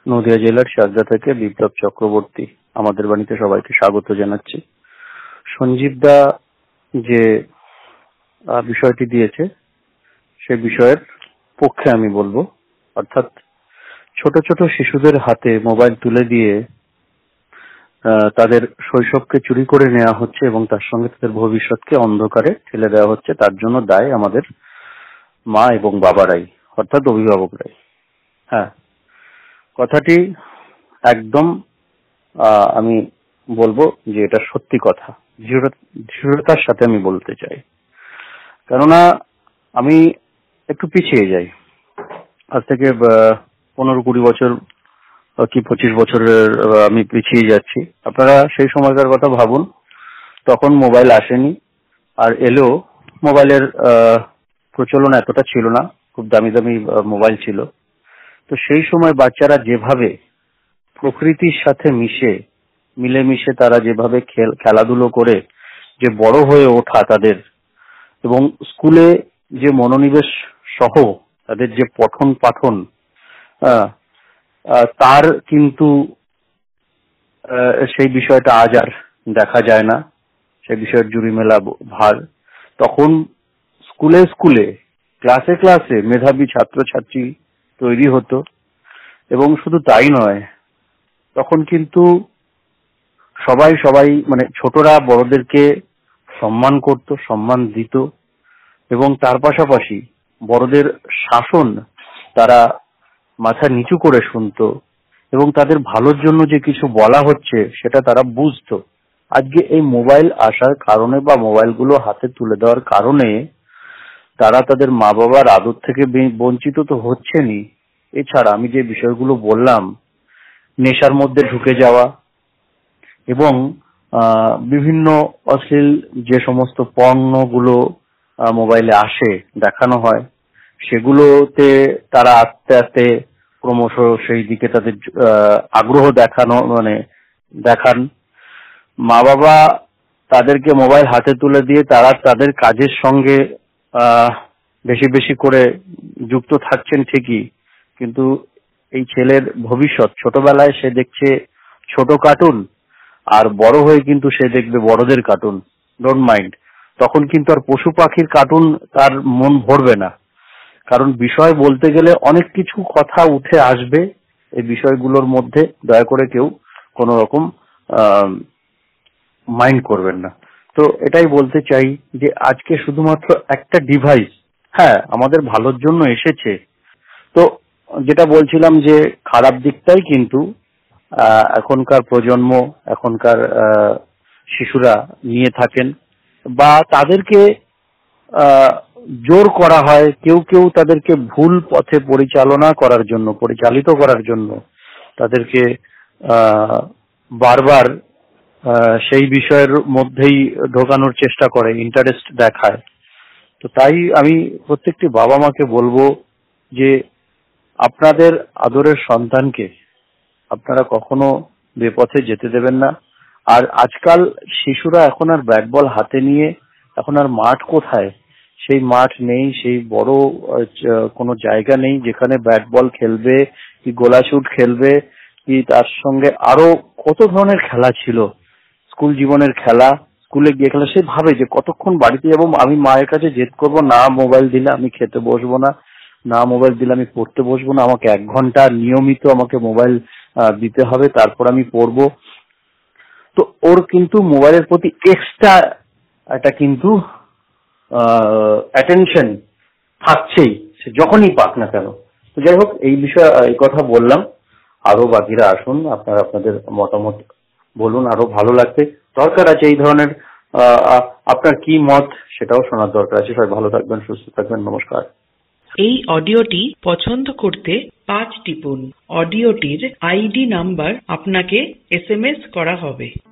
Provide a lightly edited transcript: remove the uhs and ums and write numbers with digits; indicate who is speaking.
Speaker 1: নদিয়া জেলার চাকদা থেকে বিপ্লব চক্রবর্তী আমাদের বাড়িতে সবাইকে স্বাগত জানাচ্ছি। সঞ্জীব দা যে বিষয়টি দিয়েছে সে বিষয়ের পক্ষে আমি বলবো, অর্থাৎ ছোট ছোট শিশুদের হাতে মোবাইল তুলে দিয়ে তাদের শৈশবকে চুরি করে নেওয়া হচ্ছে এবং তার সঙ্গে তাদের ভবিষ্যৎকে অন্ধকারে ঠেলে দেওয়া হচ্ছে। তার জন্য দায় আমাদের মা এবং বাবারাই, অর্থাৎ অভিভাবকরাই। হ্যাঁ, কথাটি একদম আমি বলবো যে এটা সত্যি কথা, দৃঢ়তার সাথে আমি বলতে চাই। কেননা আমি একটু পিছিয়ে যাই, আজ থেকে 15-20 বছর কি 25 বছরের আমি পিছিয়ে যাচ্ছি। আপনারা সেই সময়কার কথা ভাবুন, তখন মোবাইল আসেনি, আর এলেও মোবাইলের প্রচলন এতটা ছিল না, খুব দামি দামি মোবাইল ছিল। তো সেই সময় বাচ্চারা যেভাবে প্রকৃতির সাথে মিলেমিশে তারা যেভাবে খেলাধুলো করে যে বড় হয়ে ওঠা তাদের, এবং স্কুলে যে মনোনিবেশ সহ তাদের যে পঠন পাঠন, তার কিন্তু সেই বিষয়টা আজ আর দেখা যায় না। সেই বিষয়ের জুড়ি মেলা ভার। তখন স্কুলে ক্লাসে ক্লাসে মেধাবী ছাত্রছাত্রী তৈরি হতো, এবং শুধু তাই নয়, তখন কিন্তু সবাই মানে ছোটরা বড়দেরকে সম্মান করত, সম্মান দিত, এবং তার পাশাপাশি বড়দের শাসন তারা মাথা নিচু করে শুনতো, এবং তাদের ভালোর জন্য যে কিছু বলা হচ্ছে সেটা তারা বুঝতো। আজকে এই মোবাইল আসার কারণে বা মোবাইলগুলো হাতে তুলে দেওয়ার কারণে তারা তাদের মা বাবার আদর থেকে বঞ্চিত তো হচ্ছেনই। এছাড়া আমি যে বিষয়গুলো বললাম, নেশার মধ্যে ঢুকে যাওয়া এবং বিভিন্ন অশ্লীল যে সমস্ত পণ্যগুলো মোবাইলে আসে দেখানো হয়, সেগুলোতে তারা আস্তে আস্তে ক্রমশ সেই দিকে তাদের আগ্রহ দেখান। মা বাবা তাদেরকে মোবাইল হাতে তুলে দিয়ে তারা তাদের কাজের সঙ্গে বেশি বেশি করে যুক্ত থাকছেন ঠিকই, কিন্তু এই ছেলের ভবিষ্যৎ, ছোটবেলায় সে দেখছে ছোট কার্টুন, আর বড় হয়ে কিন্তু সে দেখবে বড়দের কার্টুন। ডোন্ট মাইন্ড, তখন কিন্তু আর পশু পাখির কার্টুন তার মন ভরবে না। কারণ বিষয় বলতে গেলে অনেক কিছু কথা উঠে আসবে এই বিষয়গুলোর মধ্যে। দয়া করে কেউ কোন রকম মাইন্ড করবেন না। তো এটাই বলতে চাই যে আজকে শুধুমাত্র একটা ডিভাইস, হ্যাঁ, আমাদের ভালোর জন্য এসেছে। তো যেটা বলছিলাম যে খারাপ দিকটাই কিন্তু এখনকার প্রজন্ম, এখনকার শিশুরা নিয়ে থাকেন, বা তাদেরকে জোর করা হয়, কেউ তাদেরকে ভুল পথে পরিচালিত করার জন্য তাদেরকে বারবার সেই বিষয়ের মধ্যেই ঢোকানোর চেষ্টা করে, ইন্টারেস্ট দেখায়। তো তাই আমি প্রত্যেকটি বাবা মাকে বলবো যে আপনাদের আদরের সন্তানকে আপনারা কখনো বেপথে যেতে দেবেন না। আর আজকাল শিশুরা এখন আর ব্যাট বল হাতে নিয়ে, এখন আর মাঠ কোথায়, সেই মাঠ নেই, সেই বড় কোনো জায়গা নেই যেখানে ব্যাট বল খেলবে, কি গোলা শুট খেলবে, কি তার সঙ্গে আরো কত ধরনের খেলা ছিল, স্কুল জীবনের খেলা, স্কুলে গিয়ে খেলা। সে ভাবে যে কতক্ষণ বাড়িতে যাবো, আমি মায়ের কাছে জেদ করবো, না মোবাইল দিলে আমি খেতে বসবো না, না মোবাইল দিলে আমি পড়তে বসবো না, আমাকে 1 ঘন্টা নিয়মিত আমাকে মোবাইল দিতে হবে, তারপর আমি পড়বো। তো ওর কিন্তু মোবাইলের প্রতি এক্সট্রা একটা কিন্তু অ্যাটেনশন থাকছেই, সে যখনই পাক না কেন। তো যাই হোক, এই বিষয়ে এই কথা বললাম। আরো বাকিরা আসুন, আপনারা আপনাদের মতামত বলুন, আরো ভালো লাগবে। দরকার আছে এই ধরনের আপনার কি মত সেটাও শোনার দরকার আছে। সবাই ভালো থাকবেন, সুস্থ থাকবেন, নমস্কার।
Speaker 2: এই অডিওটি পছন্দ করতে 5 টিপুন। অডিওটির আইডি নাম্বার আপনাকে SMS করা হবে।